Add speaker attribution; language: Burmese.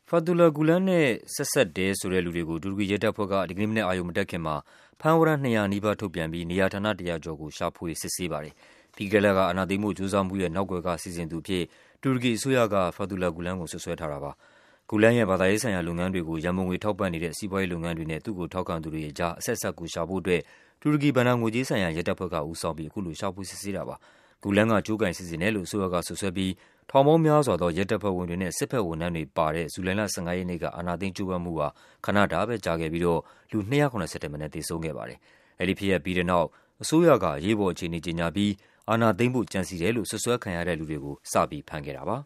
Speaker 1: Fethullah Gulen နဲ့ဆက်စပ်တယ်ဆိုတဲ့လူတွေကိုတူရကီရဲတပ်ဖွဲ့ကဒီကနေ့မနက်အာရုံမတက်ခင်မှာဖမ်းဝရမ်း200နီးပါးထုတ်ပြန်ပြီးနေရာဌာန100ကျော်ကိုရှာဖွေစစ်ဆေးပါတယ်။ပြီးခဲ့တဲ့လကအာဏာသိမ်းမှုကြိုးစားမှုရဲ့နောက်ကွယ်ကစီစဉ်သူအဖြစ်တူရကီအစိုးရက Fethullah Gulen ကိုစွပ်စွဲထားတာပါ။ Gulen ရဲ့ဘာသာရေးဆိုင်ရာလုပ်ငန်းတွေကိုရန်ပုံငွေထောက်ပံ့နေတဲ့စီးပွားရေးလုပ်ငန်းတွေနဲ့သူ့ကိုထောက်ခံသူတွေအကြားအဆက်အစပ်ကိုရှာဖို့အတွက်တူရကီဘဏ္ဍာငွေကြေးဆိုင်ရာရဲတပ်ဖွဲ့ကဦးဆောင်ပြီးအခုလိုရှာဖွေစစ်ဆေးတာပါ။ Gulen ကကြိုးကိုင်စီစဉ်တယ်လို့အစိုးရကစွပ်စွဲပြီးထောင်ပေါင်းများစွာသောရဲတပ်ဖွဲ့ဝင်တွေနဲ့စစ်ဘက်ဝန်ထမ်းတွေပါတဲ့ဇူလိုင်လ15ရက်နေ့ကအာဏာသိမ်းကြိုးပမ်းမှုဟာခဏတာပဲကြာခဲ့ပြီးတော့လူ270ထက်မနည်းသေဆုံးခဲ့ပါတယ်။အဲဒီဖြစ်ရပ်ပြီးတဲ့နောက်အစိုးရကအရေးပေါ်အခြေအနေကြေညာပြီးအာဏာသိမ်းဖို့ကြံစည်တယ်လို့စွပ်စွဲခံရတဲ့လူတွေကိုစပြီးဖမ်းခဲ့တာပါ။